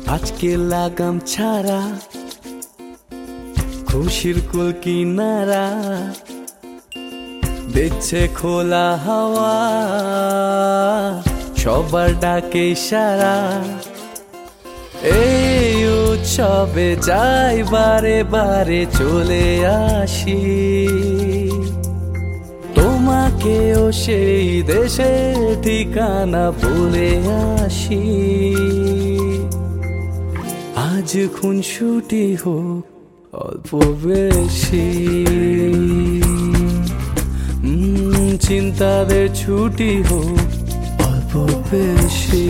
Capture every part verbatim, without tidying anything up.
আজকে লাগাম ছাড়া খুশির কুল কিনারা দিচ্ছে খোলা হাওয়া, সবার ডাকে ইশারা। এই উৎসবে যাই বারে বারে চলে আসি, তোমাকেও সেই দেশের ঠিকানা বলে আসি। আজ খুনসুটি হোক অল্প বেশি, চিন্তাদের ছুটি হোক অল্প বেশি।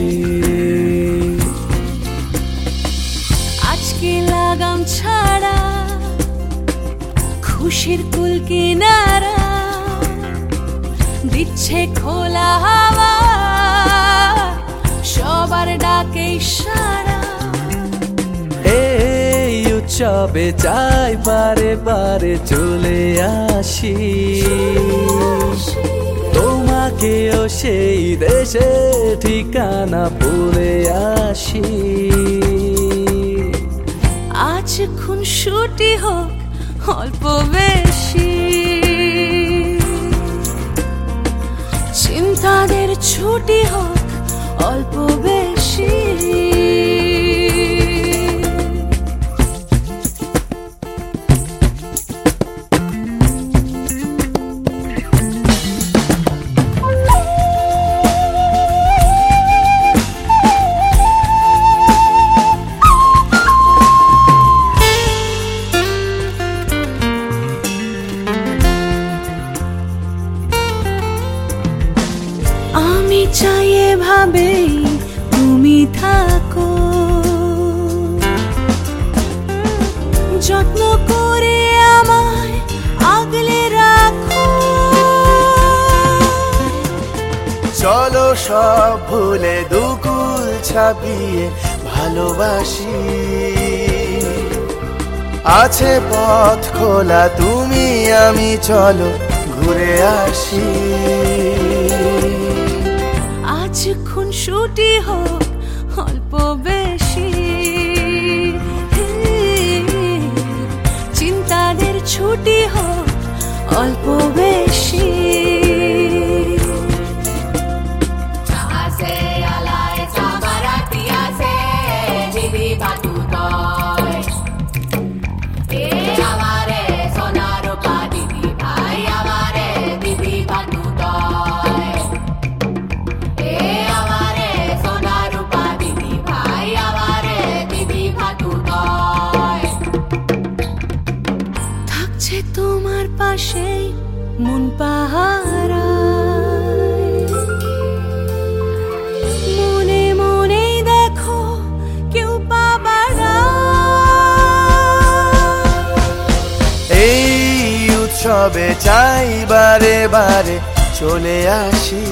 আজকে লাগাম ছাড়া খুশির কুল কিনারা দিচ্ছে খোলা হাওয়া, সবার ডাকে ইশারা। এই উৎসবে চাই বারে বারে চলে আসি, তোমাকেও সেই দেশে ঠিকানা বলে আসি। আজ খুনসুটি হোক অল্প বেশি, চিন্তাদের ছুটি হোক অল্প বেশি। আমি চাই এভাবেই তুমি থাকো, যত্ন করে আমায় আগলে রাখো। চলো সব ভুলে দুকুল ছাপিয়ে ভালোবাসি, আছে পথ খোলা তুমি আমি চলো ঘুরে আসি। আজ খুনসুটি হোক অল্প বেশি, চিন্তাদের ছুটি হোক অল্প বেশি। তোমার পাশে মন পাহারায়, মনে মনে দেখো কেউ পাবার। এই উৎসবে চাই বারে বারে চলে আসি,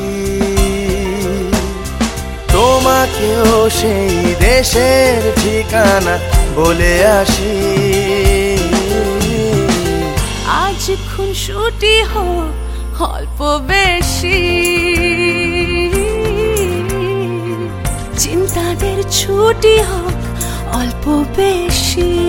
তোমাকেও সেই দেশের ঠিকানা বলে আসি। আজ খুনসুটি হোক অল্প বেশি, চিন্তাদের ছুটি হোক অল্প বেশি।